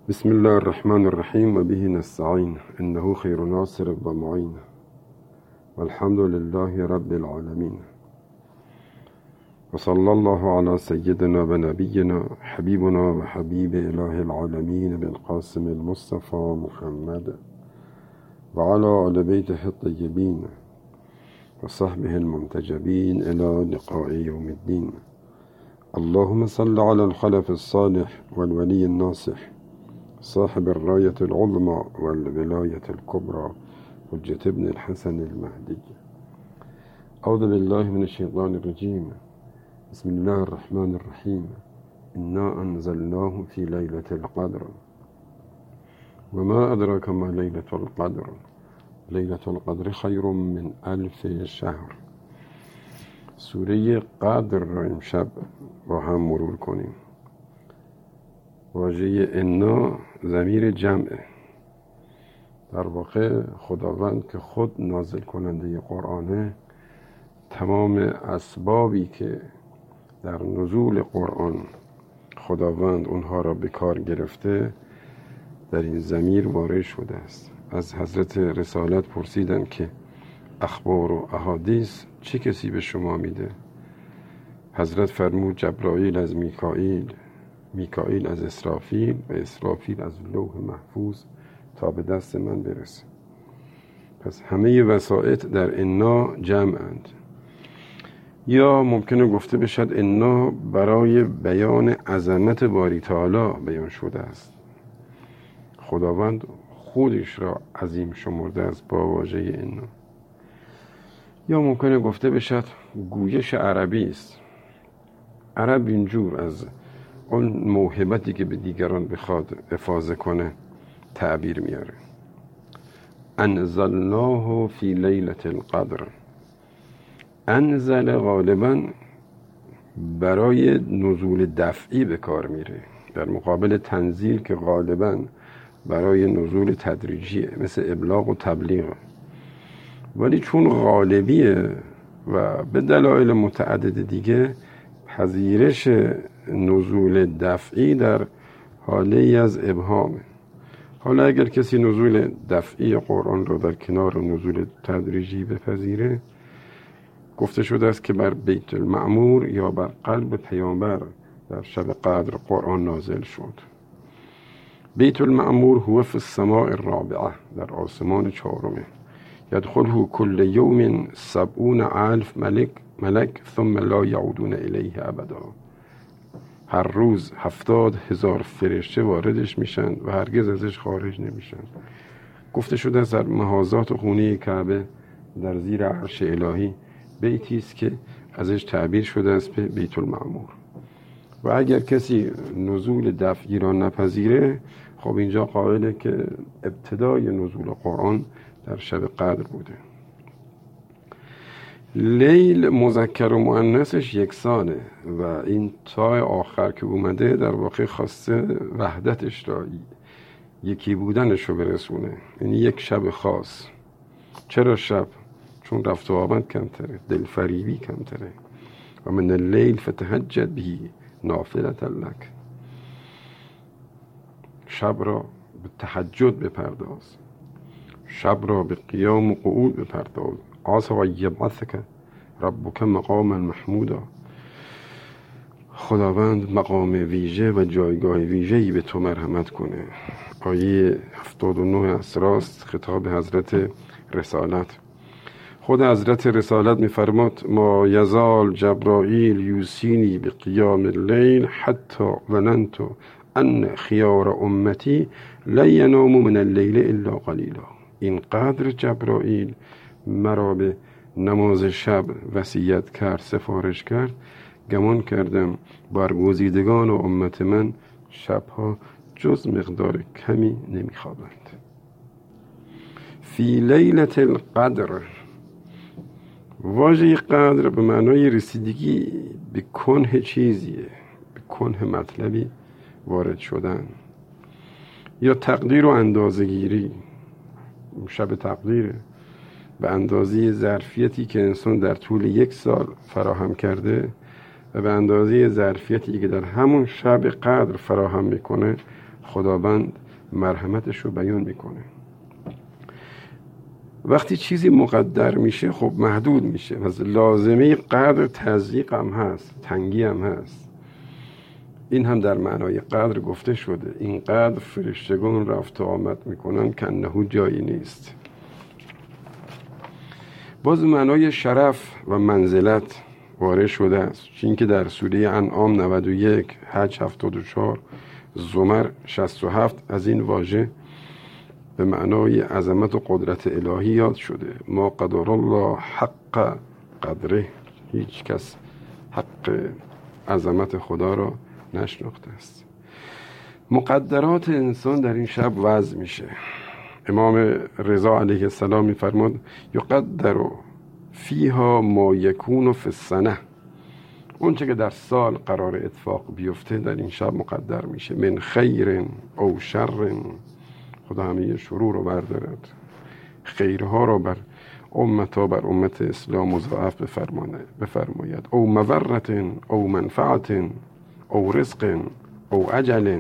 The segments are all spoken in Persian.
بسم الله الرحمن الرحيم وبه نستعين إنه خير ناصر ومعين والحمد لله رب العالمين وصلى الله على سيدنا ونبينا حبيبنا وحبيب إله العالمين بالقاسم المصطفى محمد وعلى آل بيته الطيبين وصحبه المنتجبين إلى لقاء يوم الدين. اللهم صل على الخلف الصالح والولي الناصح صاحب الراية العظمى والولاية الكبرى حجة ابن الحسن المهدي. أعوذ بالله من الشيطان الرجيم. بسم الله الرحمن الرحيم. إنا أنزلناه في ليلة القدر وما أدراك ما ليلة القدر. ليلة القدر خير من 1000 شهر. سوره قدر را امشب با هم مرور کنیم. واژه انا ضمیر جمعه. در واقع خداوند که خود نازل کننده قرآنه تمام اسبابی که در نزول قرآن خداوند اونها را به کار گرفته در این ضمیر وارد شده است. از حضرت رسالت پرسیدند که اخبار و احادیث چه کسی به شما میده؟ حضرت فرمود جبرائیل از میکائیل، میکائیل از اسرافیل و اسرافیل از لوح محفوظ تا به دست من برسه. پس همه وسائط در انا جمعند. یا ممکنه گفته بشد انا برای بیان عظمت باری تعالی بیان شده است. خداوند خودش را عظیم شمرده است با واژه انا. یا ممکنه گفته بشد گویش عربی است. عرب اینجور از اون موهبتی که به دیگران بخواد افاضه کنه تعبیر میاره. انزلناه فی لیلة القدر. انزل غالبا برای نزول دفعی به کار میره، در مقابل تنزیل که غالبا برای نزول تدریجیه، مثل ابلاغ و تبلیغ. ولی چون غالبیه و به دلایل متعدد دیگه پذیرش نزول دفعی در حاله از ابهامه. حالا اگر کسی نزول دفعی قرآن رو در کنار نزول تدریجی بپذیره، گفته شده است که بر بیت المعمور یا بر قلب پیامبر در شب قدر قرآن نازل شد. بیت المعمور هو فی السماء الرابعه، در آسمان چهارمه. یدخله کل یوم 70,000 ملک ثم لا یعودون الیه ابدا. هر روز 70,000 فرشته واردش میشن و هرگز ازش خارج نمیشن. گفته شده است در محاذات خونه کعبه در زیر عرش الهی بیتی است که ازش تعبیر شده است به بیت المعمور. و اگر کسی نزول دفعی را نپذیره، خب اینجا قائله که ابتدای نزول قرآن در شب قدر بوده. لیل مذکر و مؤنثش یکسانه و این تا آخر که اومده در واقع خواسته وحدتش را، یکی بودنش رو برسونه. یعنی یک شب خاص. چرا شب؟ چون رفت و آمد کمتره، دلفریبی کمتره. و من اللیل فتهجد به نافلة لک. شب را به تهجد بپرداز، شب را به قیام و قعود بپرداز. عسى ان یبعثک ربک مقاما محمودا. خداوند مقام ویژه و جایگاه ویژه‌ای به تو مرحمت کنه. آیه 79 اسراست، خطاب حضرت رسالت. خود حضرت رسالت می‌فرماد ما یزال جبرائیل یوسینی به قیام اللیل حتی ظننت ان خیار امتی لا ینام من اللیل الا قلیلا. اینقدر جبرائیل مرا به نماز شب وصیت کرد، سفارش کرد، گمان کردم برگزیدگان و امت من شبها جز مقدار کمی نمیخوابند. فی لیلة القدر. واژه قدر به معنای رسیدگی به کنه چیزیه، به کنه مطلبی وارد شدن، یا تقدیر و اندازه‌گیری. شب تقدیره به اندازه ظرفیتی که انسان در طول 1 سال فراهم کرده و به اندازه ظرفیتی که در همون شب قدر فراهم میکنه خداوند مرحمتش رو بیان میکنه. وقتی چیزی مقدر میشه خب محدود میشه، پس لازمه قدر تضییق هم هست، تنگی هم هست. این هم در معنای قدر گفته شده، این قدر فرشتگان رفت و آمد میکنن که انه جایی نیست. باز معنای شرف و منزلت وارد شده است، چون که در سوره انعام 91، حج 74، زمر 67 از این واژه به معنای عظمت و قدرت الهی یاد شده. ما قدر الله حق قدره، هیچ کس حق عظمت خدا را نشناخته است. مقدرات انسان در این شب وضع میشه. امام رضا علیه السلام میفرماد یقدر فیها ما یکون فی السنه، اون چه که در سال قرار اتفاق بیفته در این شب مقدر میشه. من خیر او شر، خدا همه شرور رو بردارد، خیرها رو بر امتا، بر امت اسلام مضاعف بفرماید. او مورت او منفعت او رزق او اجل،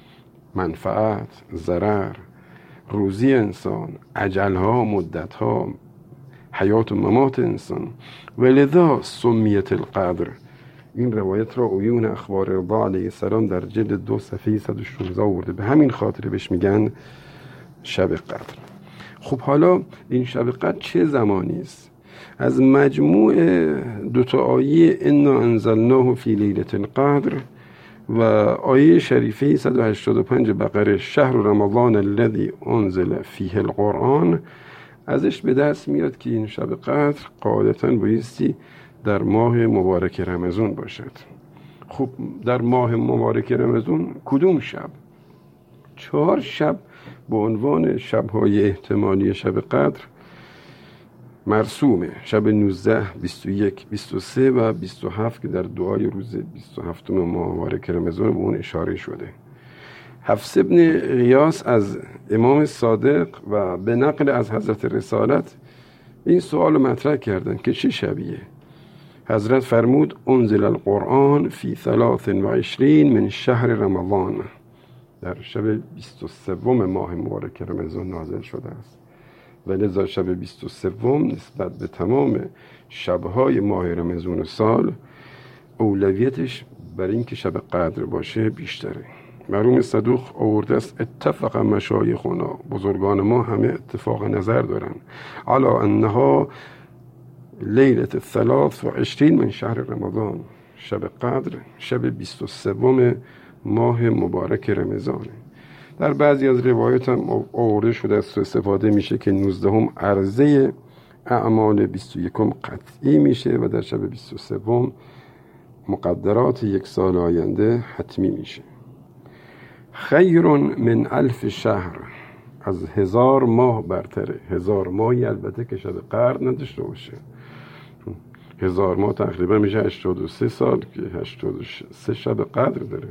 منفعت، ضرر، روزی انسان، اجلها، مدتها، حیات و ممات انسان. ولذا سمیت القدر. این روایت را عیون اخبار رضا علیه السلام در جلد 2 صفحه 116 آورده، به همین خاطر بهش میگن شب قدر. خب حالا این شب قدر چه زمانی است؟ از مجموع 2 آیه انا انزلناه فی لیلة القدر و آیه شریفه 185 بقره شهر رمضان الذی انزل فیه القرآن ازش به دست میاد که این شب قدر قاعدتاً بایستی در ماه مبارک رمضان باشد. خب در ماه مبارک رمضان کدوم شب؟ 4 شب به عنوان شب‌های احتمالی شب قدر مرسومه. شب 19، 21، 23 و 27 که در دعای روز 27 ماه مبارک رمضان به اون اشاره شده. حفص ابن غیاث از امام صادق و به نقل از حضرت رسالت این سوال مطرح کردن که چه شبیه؟ حضرت فرمود انزل القرآن فی 23 من شهر رمضان، در شب 23 ماه مبارک رمضان نازل شده است. ولذا شب 23 نسبت به تمام شبهای ماه رمضان سال اولویتش بر این که شب قدر باشه بیشتره. مرحوم صدوق آورده است اتفق مشایخنا، بزرگان ما همه اتفاق نظر دارن، علی انها لیلة 23 من شهر رمضان، شب قدر شب 23 ماه مبارک رمضانه. در بعضی از روایات هم آورده شده است و استفاده میشه که 19 عرضه اعمال 21 قطعی میشه و در شب 23 مقدرات 1 سال آینده حتمی میشه. خیر من 1000 شهر، از 1000 ماه برتره. 1000 ماهی البته که شب قدر نداشته باشه، 1000 ماه تقریبا میشه 83 سال که 83 شب قدر داره.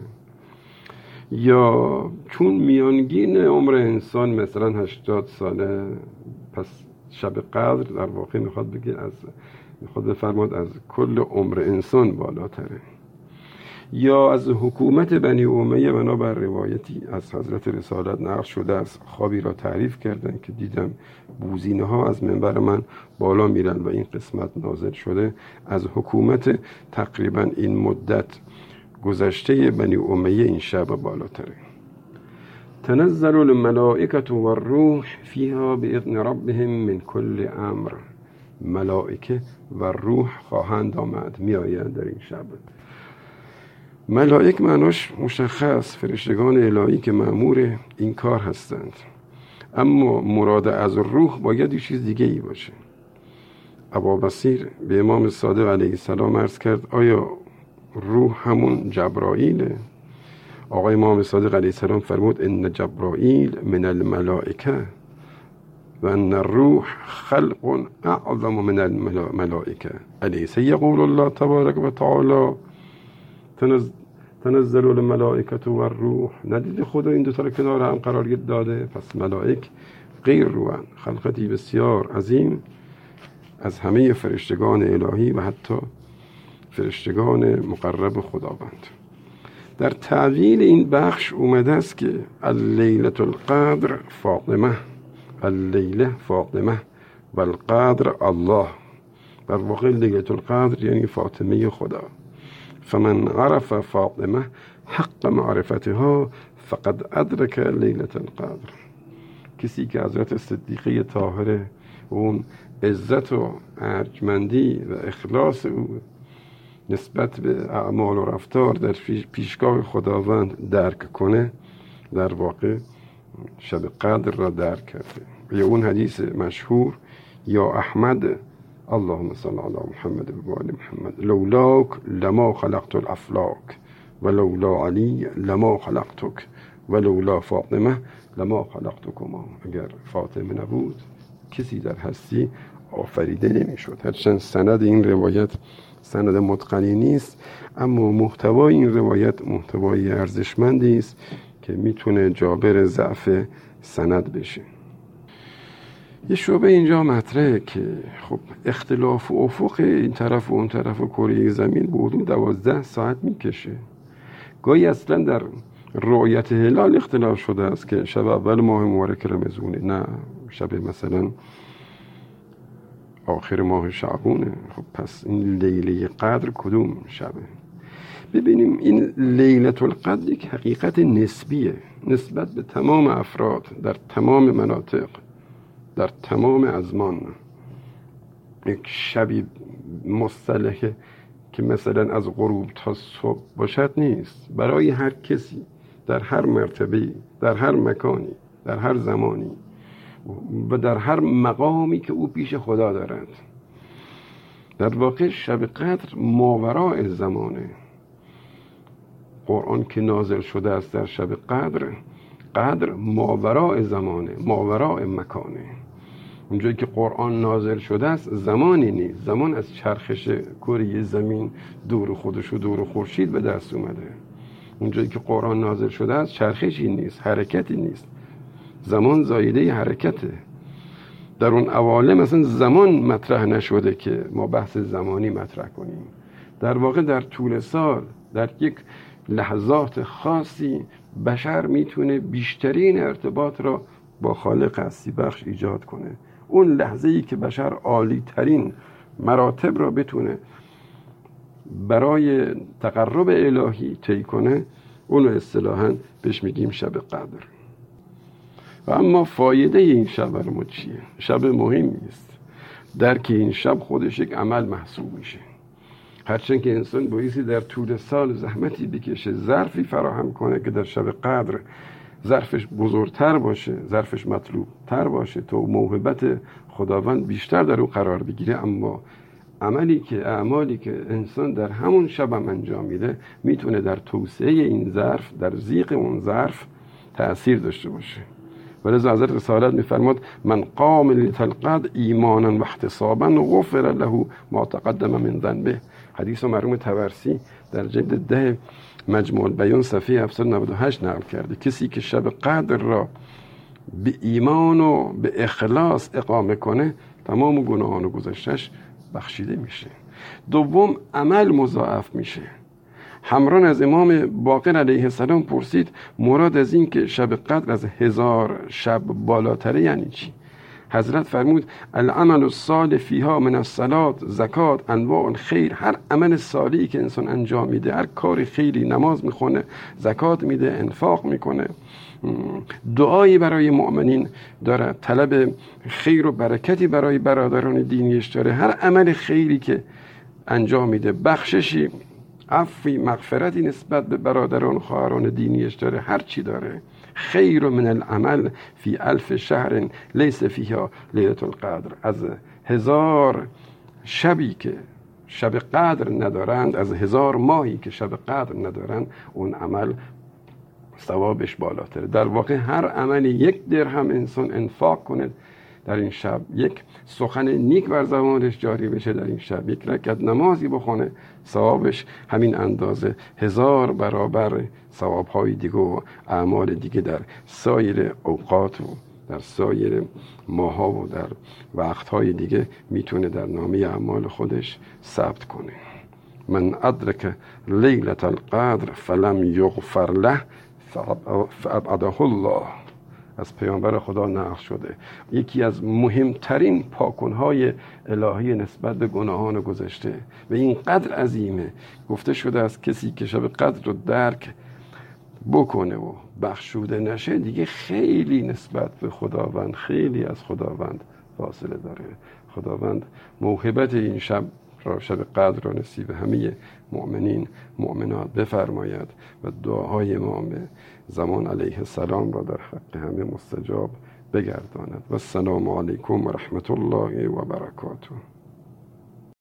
یا چون میانگین عمر انسان مثلا 80 ساله، پس شب قدر در واقع میخواد بفرماد از کل عمر انسان بالاتره. یا از حکومت بنی امیه بنابر روایتی از حضرت رسالت نقل شده است، خوابی را تعریف کردن که دیدم بوزینه ها از منبر من بالا میرن و این قسمت نازل شده از حکومت تقریبا این مدت گذشته بنی امیه این شب بالاتره. تنزل الملائکة والروح فیها باذن ربهم من کل امر. ملائکه و روح خواهند آمد، می آیند در این شب. ملائک معناش مشخص، فرشتگان الهی که مأمور این کار هستند، اما مراد از روح باید یه چیز دیگه ای باشه. ابا بصیر به امام صادق علیه السلام عرض کرد آیا روح همون جبرائیله؟ آقای امام صادق علیه السلام فرمود ان جبرائیل من الملائکه و ان الروح خلق اعظم من الملائکه. الیس یقول الله تبارک و تعالی تنزل الملائکه و الروح؟ ندیده خدا این دوتا رو کنار هم قرار داده؟ پس ملائک غیر روحن، خلقتی بسیار عظیم از همه فرشتگان الهی و حتی فرشتگان مقرب خداوند. در تعویل این بخش اومده است که اللیلة القدر فاطمه، اللیله فاطمه و القدر الله. در واقع لیلة القدر یعنی فاطمه خدا. فمن عرف فاطمه حق معرفتها فقد ادرک لیلة القدر. کسی که حضرت صدیقه طاهره و اون عزت و ارجمندی و اخلاص او نسبت به اعمال و رفتار در پیشگاه خداوند درک کنه، در واقع شب قدر را درک کرده. یا اون حدیث مشهور یا احمد اللهم صل علی محمد و آل محمد لولاک لما خلقت الافلاک و لولا علی لما خلقتک و لولا فاطمه لما خلقتکما. اگر فاطمه نبود کسی در هستی آفریده نمیشد. هرچند سند این روایت سند متقنی نیست، اما محتوای این روایت محتوای ارزشمندی است که میتونه جابر ضعف سند بشه. یه شعبه اینجا مطرحه که خب اختلاف و افق این طرف و اون طرف و کره زمین به حدود 12 ساعت میکشه. گاهی اصلا در رؤیت هلال اختلاف شده است که شب اول ماه مبارک رمضونه، نه شب مثلا آخر ماه شعبونه. خب پس این لیله قدر کدوم شبه؟ ببینیم این لیلة القدر یک حقیقت نسبیه نسبت به تمام افراد در تمام مناطق در تمام ازمان. یک شبی مصطلحه که مثلا از غروب تا صبح باشد نیست. برای هر کسی در هر مرتبه، در هر مکانی، در هر زمانی و در هر مقامی که او پیش خدا دارد. در واقع شب قدر ماوراء زمانه. قرآن که نازل شده است در شب قدر، قدر ماوراء زمانه، ماوراء مکانه. اونجایی که قرآن نازل شده است زمانی نیست. زمان از چرخش کره زمین دور خودش و دور خورشید به دست اومده. اونجایی که قرآن نازل شده است چرخشی نیست، حرکتی نیست. زمان زایده حرکته. در اون عوالم مثلا زمان مطرح نشده که ما بحث زمانی مطرح کنیم. در واقع در طول سال در یک لحظات خاصی بشر میتونه بیشترین ارتباط را با خالق هستی بخش ایجاد کنه. اون لحظه‌ای که بشر عالی ترین مراتب را بتونه برای تقرب الهی طی کنه، اونو اصطلاحاً بهش میگیم شب قدر. و اما فایده این شب برای ما چیه؟ شب مهمی است. درک این شب خودش یک عمل محسوب میشه. هرچند که انسان بایستی در طول سال زحمتی بکشه، ظرفی فراهم کنه که در شب قدر ظرفش بزرگتر باشه، ظرفش مطلوب تر باشه، تو موهبت خداوند بیشتر در او قرار بگیره. اما اعمالی که انسان در همون شب هم انجام میده میتونه در توسعه این ظرف، در ضیق اون ظرف تأثیر داشته باشه. ولذا حضرت رسالت میفرماد من قام لیلة القدر ایمانا و احتسابا غفر له ما تقدم من ذنبه. حدیث مرحوم طبرسی در جلد 10 مجموع البیان صفحه 798 نقل کرده. کسی که شب قدر را به ایمان و به اخلاص اقامه کنه تمام گناهان و گذشتش بخشیده میشه. دوم عمل مضاعف میشه. همران از امام باقر علیه السلام پرسید مراد از این که شب قدر از 1000 شب بالاتره یعنی چی؟ حضرت فرمود العمل الصالح فیها من الصلاة زکات انواع الخیر. هر عمل صالحی که انسان انجام میده، هر کار خیری، نماز میخونه، زکات میده، انفاق میکنه، دعایی برای مؤمنین داره، طلب خیر و برکتی برای برادران دینیش داره، هر عمل خیری که انجام میده، بخششی، عفوی، مغفرتی نسبت به برادران و خواهران دینیش داره، هر چی داره. خیر من العمل فی 1000 شهر لیس فیها لیلة القدر. از 1000 شبی که شب قدر ندارند، از 1000 ماهی که شب قدر ندارند، اون عمل ثوابش بالاتره. در واقع هر عملی 1 درهم انسان انفاق کنه در این شب، یک سخن نیک بر زبانش جاری بشه در این شب، 1 رکعت نمازی بخونه، ثوابش همین اندازه 1000 برابر ثواب‌های دیگه و اعمال دیگه در سایر اوقات و در سایر ماها و در وقت‌های دیگه میتونه در نامه اعمال خودش ثبت کنه. من ادرک لیلة القدر فلم یغفر له فابعده الله. از پیامبر خدا نقل شده یکی از مهمترین پاکونهای الهی نسبت به گناهان گذشته و این قدر عظیمه. گفته شده از کسی که شب قدر رو درک بکنه و بخشوده نشه دیگه خیلی نسبت به خداوند، خیلی از خداوند فاصله داره. خداوند موهبت این شب قدر را نصیب همه مؤمنین مؤمنات بفرماید و دعاهای امام زمان علیه السلام را در حق همه مستجاب بگرداند. و السلام علیکم و رحمت الله و برکاته.